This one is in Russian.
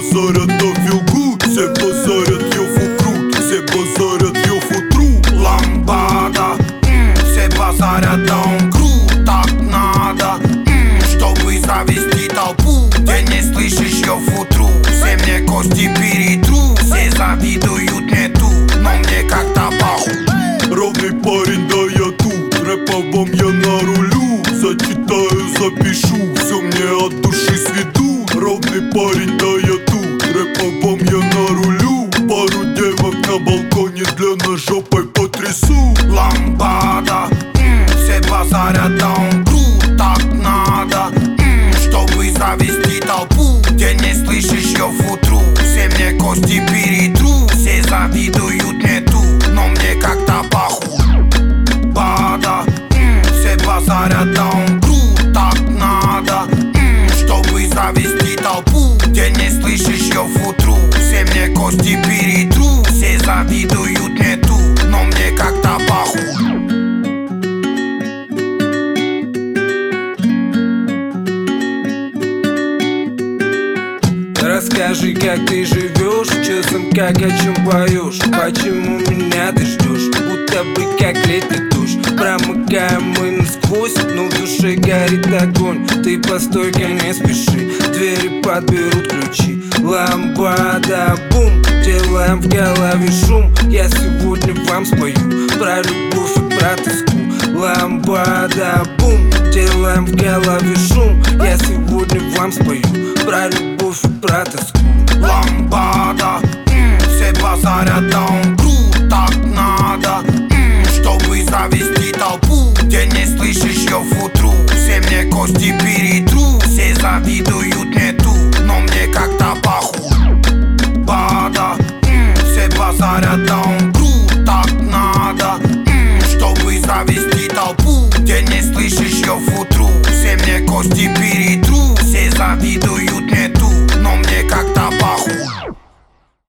базарят на feel good, все базарят я фу-крут, все базарят я фу-тру. Ламбада, все базарят, да он крут, так надо, чтобы завести толпу. Ты не слышишь, я фу-тру, все мне кости перетру. Все завидуют мне тут, но мне как-то похуй. Ровный парень, да я тут, рэповом я на рулю. Зачитаю, запишу, все мне от души сведу. Ровный парень, да я тут, рэповом я на рулю. Пару девок на балконе для ножопой потрясу. Ламбада, все базарят, да он крут, так надо, чтобы завести толпу. Ты не слышишь, я фу-тру, все мне кости перетру. Все завидуют мне тут, но мне как-то похуй. Бада, все базарят, да он крут, так надо, чтобы завести толпу. Ты не слышишь, я фу-тру, все мне кости перетру. Все завидуют мне тут, но мне как-то похуй. Расскажи, как ты живешь, часом как о чем поешь. Почему меня ты ждешь, будто бы как летний душ. Промыкаем мы насквозь, но в душе горит огонь. Ты постой-ка, не спеши, двери подберут ключи. Ламбада, бум, делаем в голове шум. Я сегодня вам спою про любовь и про тоску. Ламбада, бум, делаем в голове шум. Я сегодня вам спою про любовь и про тоску. Ламбада, все базарят, да он крут, так надо, чтобы завести толпу. Ты не слышишь, я фу-тру, все мне кости перетру. Все завидуют мне тут, но мне как-то похуй. Бада, все базарят, да он крут, так надо, чтобы завести толпу. Ты не слышишь, я фу-тру, все мне кости перетру. Все завидуют